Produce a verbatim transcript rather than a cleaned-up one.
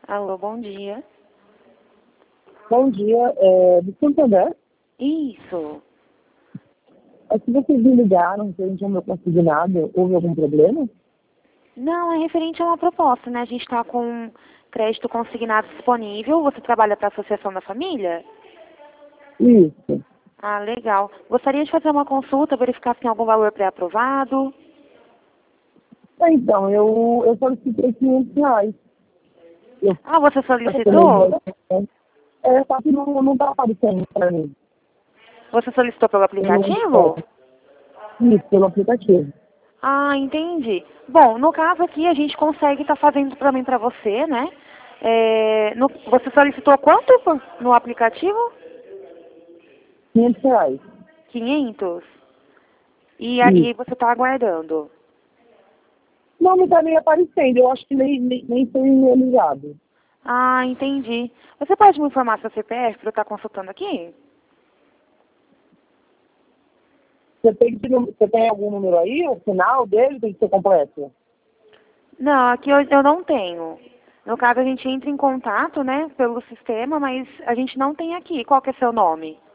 Alô, bom dia. Bom dia, é do Santander. Isso. É que vocês me ligaram, referente ao meu consignado, houve algum problema? Não, é referente a uma proposta, né? A gente está com crédito consignado disponível. Você trabalha para a Associação da Família? Isso. Ah, legal. Gostaria de fazer uma consulta, verificar se tem algum valor pré-aprovado. É, Então, eu, eu solicitei quinhentos reais. Eu Ah, você solicitou? É, só que não, não tá aparecendo para mim. Você solicitou pelo Eu não aplicativo? Isso, pelo aplicativo. Ah, entendi. Bom, no caso aqui a gente consegue estar fazendo também para você, né? É, no- você solicitou quanto por- no aplicativo? quinhentos reais. quinhentos? E aí Isso. você está aguardando? Não, não tá nem aparecendo. Eu acho que nem, nem, nem foi realizado. Ah, entendi. Você pode me informar seu C P F para eu estar consultando aqui? Você tem, que- você tem algum número aí? O final dele tem que ser completo? Não, aqui eu, eu não tenho. No caso, a gente entra em contato, né, pelo sistema, mas a gente não tem aqui. Qual que é seu nome?